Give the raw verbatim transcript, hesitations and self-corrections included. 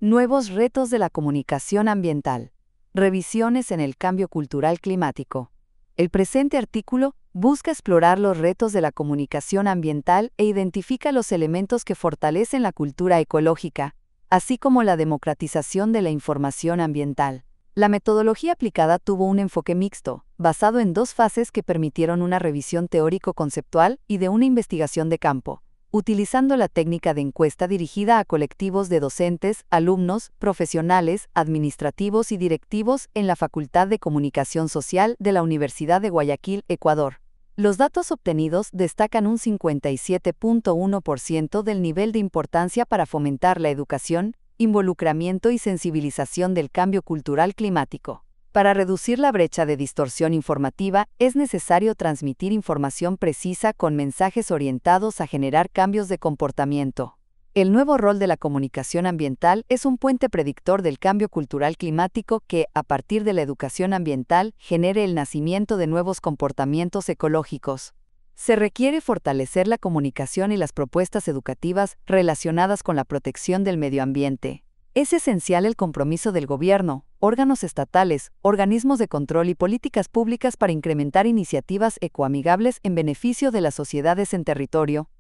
Nuevos retos de la comunicación ambiental. Revisiones en el cambio cultural climático. El presente artículo busca explorar los retos de la comunicación ambiental e identifica los elementos que fortalecen la cultura ecológica, así como la democratización de la información ambiental. La metodología aplicada tuvo un enfoque mixto, basado en dos fases que permitieron una revisión teórico-conceptual y de una investigación de campo, utilizando la técnica de encuesta dirigida a colectivos de docentes, alumnos, profesionales, administrativos y directivos en la Facultad de Comunicación Social de la Universidad de Guayaquil, Ecuador. Los datos obtenidos destacan un cincuenta y siete punto uno por ciento del nivel de importancia para fomentar la educación, involucramiento y sensibilización del cambio cultural climático. Para reducir la brecha de distorsión informativa, es necesario transmitir información precisa con mensajes orientados a generar cambios de comportamiento. El nuevo rol de la comunicación ambiental es un puente predictor del cambio cultural climático que, a partir de la educación ambiental, genere el nacimiento de nuevos comportamientos ecológicos. Se requiere fortalecer la comunicación y las propuestas educativas relacionadas con la protección del medio ambiente. Es esencial el compromiso del gobierno, órganos estatales, organismos de control y políticas públicas para incrementar iniciativas ecoamigables en beneficio de las sociedades en territorio,